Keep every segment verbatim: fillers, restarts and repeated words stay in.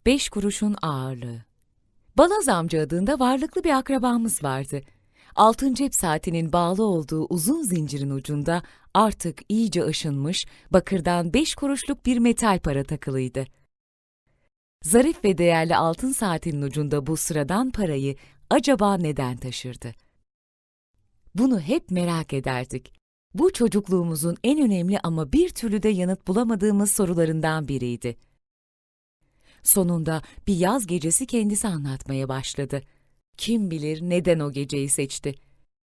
Beş kuruşun ağırlığı. Balaz amca adında varlıklı bir akrabamız vardı. Altın cep saatinin bağlı olduğu uzun zincirin ucunda artık iyice aşınmış, bakırdan beş kuruşluk bir metal para takılıydı. Zarif ve değerli altın saatinin ucunda bu sıradan parayı acaba neden taşırdı? Bunu hep merak ederdik. Bu çocukluğumuzun en önemli ama bir türlü de yanıt bulamadığımız sorularından biriydi. Sonunda bir yaz gecesi kendisi anlatmaya başladı. Kim bilir neden o geceyi seçti?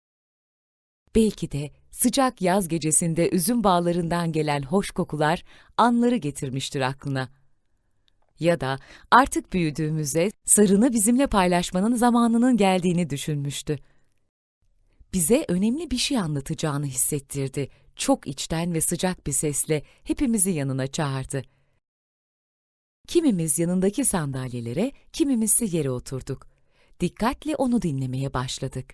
Belki de sıcak yaz gecesinde üzüm bağlarından gelen hoş kokular anları getirmiştir aklına. Ya da artık büyüdüğümüzde sırrını bizimle paylaşmanın zamanının geldiğini düşünmüştü. Bize önemli bir şey anlatacağını hissettirdi. Çok içten ve sıcak bir sesle hepimizi yanına çağırdı. Kimimiz yanındaki sandalyelere, kimimiz ise yere oturduk. Dikkatle onu dinlemeye başladık.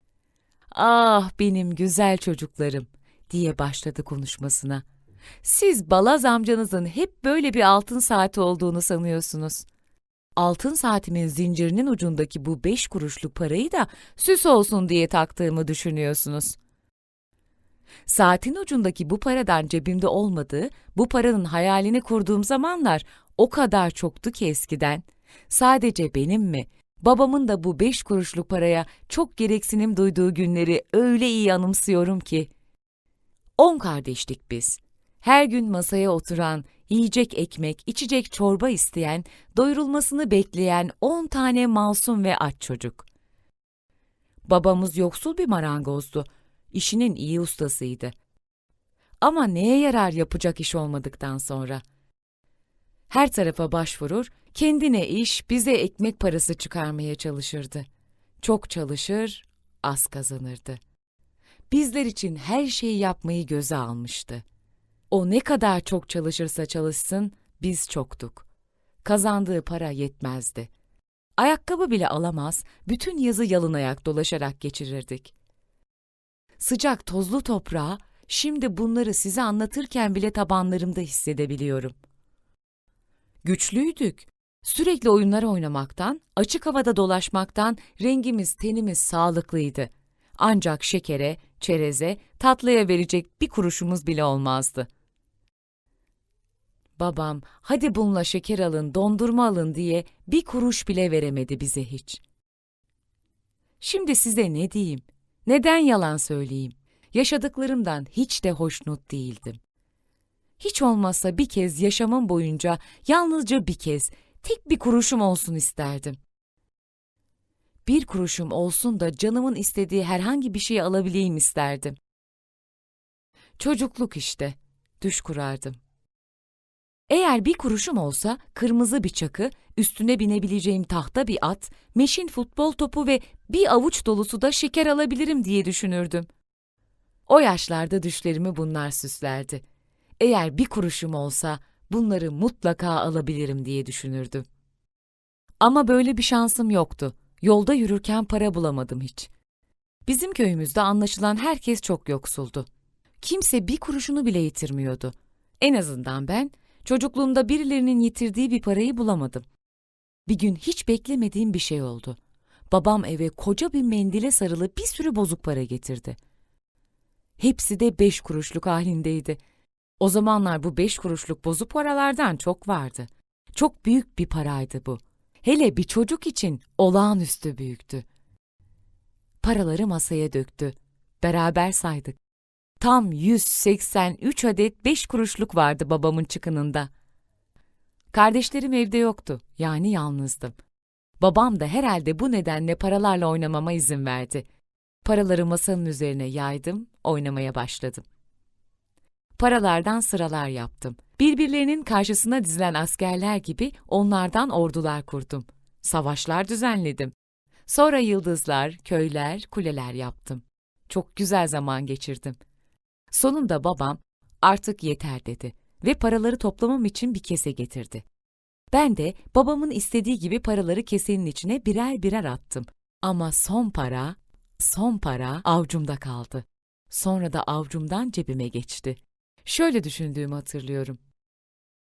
"Ah benim güzel çocuklarım," diye başladı konuşmasına. "Siz Balaz amcanızın hep böyle bir altın saati olduğunu sanıyorsunuz. Altın saatimin zincirinin ucundaki bu beş kuruşluk parayı da süs olsun diye taktığımı düşünüyorsunuz. Saatin ucundaki bu paradan cebimde olmadığı, bu paranın hayalini kurduğum zamanlar o kadar çoktu ki eskiden. Sadece benim mi, babamın da bu beş kuruşluk paraya çok gereksinim duyduğu günleri öyle iyi anımsıyorum ki. On kardeştik biz. Her gün masaya oturan, yiyecek ekmek, içecek çorba isteyen, doyurulmasını bekleyen on tane masum ve aç çocuk. Babamız yoksul bir marangozdu. İşinin iyi ustasıydı. Ama neye yarar yapacak iş olmadıktan sonra? Her tarafa başvurur, kendine iş, bize ekmek parası çıkarmaya çalışırdı. Çok çalışır, az kazanırdı. Bizler için her şeyi yapmayı göze almıştı. O ne kadar çok çalışırsa çalışsın, biz çoktuk. Kazandığı para yetmezdi. Ayakkabı bile alamaz, bütün yazı yalın dolaşarak geçirirdik. Sıcak tozlu toprağa, şimdi bunları size anlatırken bile tabanlarımda hissedebiliyorum. Güçlüydük. Sürekli oyunlar oynamaktan, açık havada dolaşmaktan rengimiz, tenimiz sağlıklıydı. Ancak şekere, çereze, tatlıya verecek bir kuruşumuz bile olmazdı. Babam, hadi bununla şeker alın, dondurma alın diye bir kuruş bile veremedi bize hiç. Şimdi size ne diyeyim? Neden yalan söyleyeyim? Yaşadıklarımdan hiç de hoşnut değildim. Hiç olmazsa bir kez yaşamım boyunca yalnızca bir kez tek bir kuruşum olsun isterdim. Bir kuruşum olsun da canımın istediği herhangi bir şeyi alabileyim isterdim. Çocukluk işte, düş kurardım. Eğer bir kuruşum olsa kırmızı bir çakı, üstüne binebileceğim tahta bir at, meşin futbol topu ve bir avuç dolusu da şeker alabilirim diye düşünürdüm. O yaşlarda düşlerimi bunlar süslerdi. Eğer bir kuruşum olsa bunları mutlaka alabilirim diye düşünürdüm. Ama böyle bir şansım yoktu. Yolda yürürken para bulamadım hiç. Bizim köyümüzde anlaşılan herkes çok yoksuldu. Kimse bir kuruşunu bile yitirmiyordu. En azından ben çocukluğumda birilerinin yitirdiği bir parayı bulamadım. Bir gün hiç beklemediğim bir şey oldu. Babam eve koca bir mendile sarılı bir sürü bozuk para getirdi. Hepsi de beş kuruşluk halindeydi. O zamanlar bu beş kuruşluk bozuk paralardan çok vardı. Çok büyük bir paraydı bu. Hele bir çocuk için olağanüstü büyüktü. Paraları masaya döktü. Beraber saydık. Tam yüz seksen üç adet beş kuruşluk vardı babamın çıkınında. Kardeşlerim evde yoktu, yani yalnızdım. Babam da herhalde bu nedenle paralarla oynamama izin verdi. Paraları masanın üzerine yaydım, oynamaya başladım. Paralardan sıralar yaptım. Birbirlerinin karşısına dizilen askerler gibi onlardan ordular kurdum. Savaşlar düzenledim. Sonra yıldızlar, köyler, kuleler yaptım. Çok güzel zaman geçirdim. Sonunda babam artık yeter dedi ve paraları toplamam için bir kese getirdi. Ben de babamın istediği gibi paraları kesenin içine birer birer attım. Ama son para, son para avcumda kaldı. Sonra da avcumdan cebime geçti. Şöyle düşündüğümü hatırlıyorum.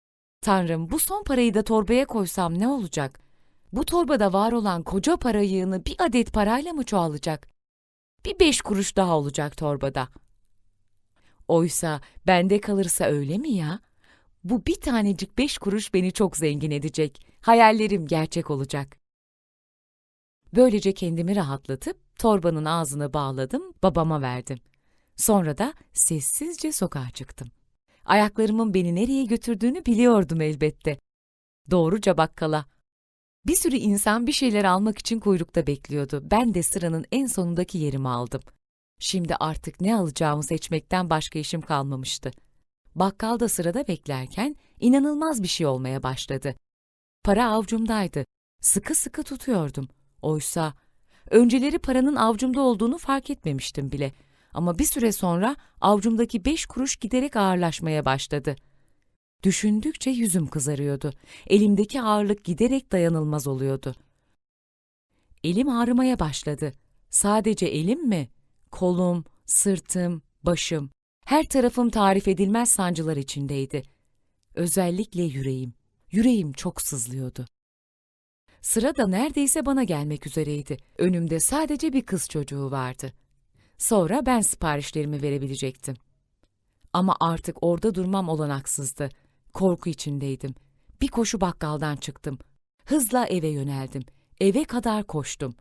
Tanrım, bu son parayı da torbaya koysam ne olacak? Bu torbada var olan koca para yığını bir adet parayla mı çoğalacak? Bir beş kuruş daha olacak torbada. Oysa bende kalırsa öyle mi ya? Bu bir tanecik beş kuruş beni çok zengin edecek. Hayallerim gerçek olacak. Böylece kendimi rahatlatıp torbanın ağzını bağladım, babama verdim. Sonra da sessizce sokağa çıktım. Ayaklarımın beni nereye götürdüğünü biliyordum elbette. Doğruca bakkala. Bir sürü insan bir şeyler almak için kuyrukta bekliyordu. Ben de sıranın en sonundaki yerimi aldım. Şimdi artık ne alacağımı seçmekten başka işim kalmamıştı. Bakkalda sırada beklerken inanılmaz bir şey olmaya başladı. Para avcumdaydı. Sıkı sıkı tutuyordum. Oysa önceleri paranın avcumda olduğunu fark etmemiştim bile. Ama bir süre sonra avcumdaki beş kuruş giderek ağırlaşmaya başladı. Düşündükçe yüzüm kızarıyordu. Elimdeki ağırlık giderek dayanılmaz oluyordu. Elim ağrımaya başladı. Sadece elim mi? Kolum, sırtım, başım. Her tarafım tarif edilmez sancılar içindeydi. Özellikle yüreğim. Yüreğim çok sızlıyordu. Sıra da neredeyse bana gelmek üzereydi. Önümde sadece bir kız çocuğu vardı. Sonra ben siparişlerimi verebilecektim. Ama artık orada durmam olanaksızdı. Korku içindeydim. Bir koşu bakkaldan çıktım. Hızla eve yöneldim. Eve kadar koştum.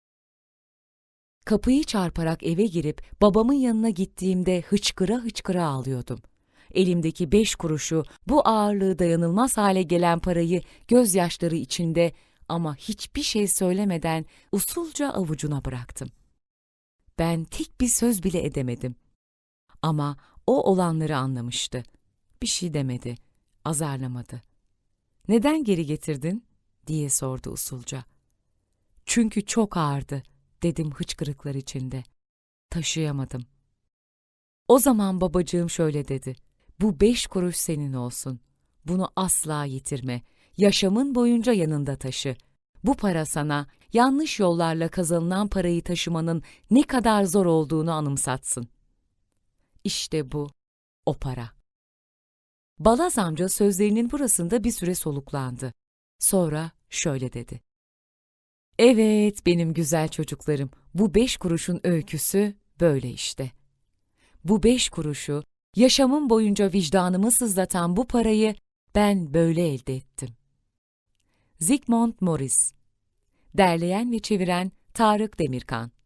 Kapıyı çarparak eve girip babamın yanına gittiğimde hıçkıra hıçkıra ağlıyordum. Elimdeki beş kuruşu, bu ağırlığı dayanılmaz hale gelen parayı gözyaşları içinde ama hiçbir şey söylemeden usulca avucuna bıraktım. Ben tek bir söz bile edemedim. Ama o olanları anlamıştı. Bir şey demedi, azarlamadı. "Neden geri getirdin?" diye sordu usulca. "Çünkü çok ağırdı," dedim hıçkırıklar içinde. Taşıyamadım. O zaman babacığım şöyle dedi: "Bu beş kuruş senin olsun. Bunu asla yitirme. Yaşamın boyunca yanında taşı. Bu para sana yanlış yollarla kazanılan parayı taşımanın ne kadar zor olduğunu anımsatsın." İşte bu, o para. Balaz amca sözlerinin burasında bir süre soluklandı. Sonra şöyle dedi: "Evet benim güzel çocuklarım, bu beş kuruşun öyküsü böyle işte. Bu beş kuruşu, yaşamım boyunca vicdanımı sızlatan bu parayı ben böyle elde ettim." Zygmunt Morris. Derleyen ve çeviren Tarık Demirkan.